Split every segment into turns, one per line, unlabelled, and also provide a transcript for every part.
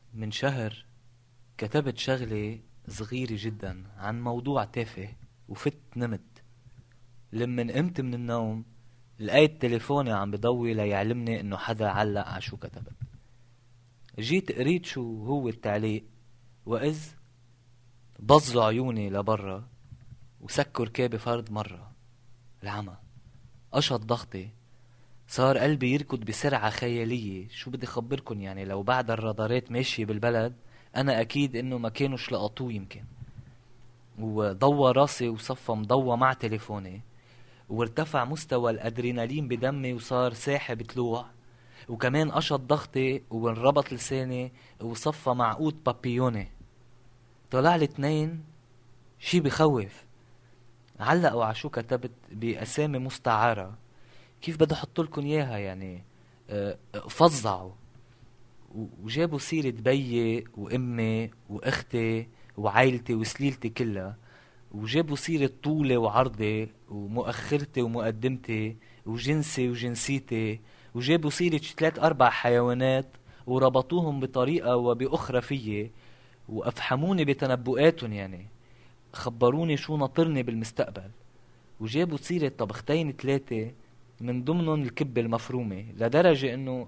من شهر كتبت شغلة صغيرة جدا عن موضوع تافه وفت نمت. لما قمت من النوم لقيت تليفوني عم بضوي ليعلمني انه حدا علق على شو كتبت. جيت قريت شو هو التعليق، وإذ بظوا عيوني لبرا وسكوا ركابي فرد مرة. العمى قشط ضغطي، صار قلبي يركض بسرعة خيالية. شو بدي خبركن، يعني لو بعد الرادارات ماشية بالبلد أنا أكيد إنه ما كانوش لقطوه يمكن. وضوى راسي وصفى مضوى مع تليفوني، وارتفع مستوى الأدرينالين بدمي وصار ساحب طلوع، وكمان قشط ضغطي وانربط لساني وصفى مع قوت بابيوني. طلع لي اتنين، شي بخوف. علقوا على شو كتبت بأسامي مستعارة. كيف بدي احط لكم اياها يعني؟ فظعوا وجابوا سيرة بيي وامي واختي وعائلتي وسليلتي كلها، وجابوا سيرة طولي وعرضي ومؤخرتي ومقدمتي وجنسي وجنسيتي، وجابوا سيرة 3 4 حيوانات وربطوهم بطريقة وبأخرى فيي، وأفحموني بتنبؤاتهم. يعني خبروني شو ناطرني بالمستقبل، وجابوا سيرة طبختين 3 من ضمنهم الكبة المفرومة، لدرجة انه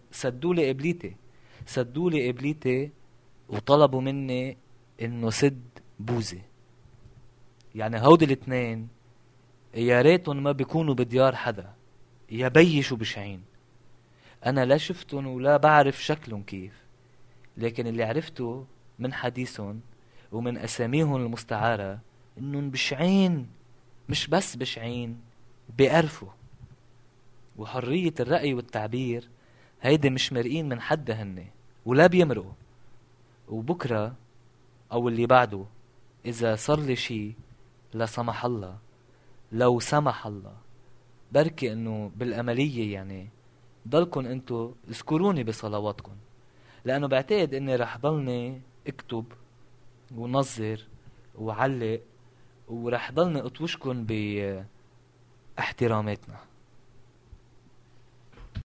سدولي قبليتي وطلبوا مني انه سد بوزي. يعني هودي الاتنين يا ريتن ما بيكونوا بديار حدا، يا بيي شو بشعين. انا لا شفتن ولا بعرف شكلن كيف، لكن اللي عرفته من حديثن ومن اساميهن المستعارة انن بشعين. مش بس بشعين، بيقرفوا. وحرية الرأي والتعبير هيدي مش مرئين من حدا هني، ولا بيمرقوا. وبكرة او اللي بعده اذا صار لي شي، لا سمح الله، لو سمح الله، بركي انه بالاملية يعني ضلكن انتو اذكروني بصلواتكن، لانه بعتقد اني رح ضلني اكتب ونظر وعلق، ورح ضلني اطوشكن باحتراماتنا.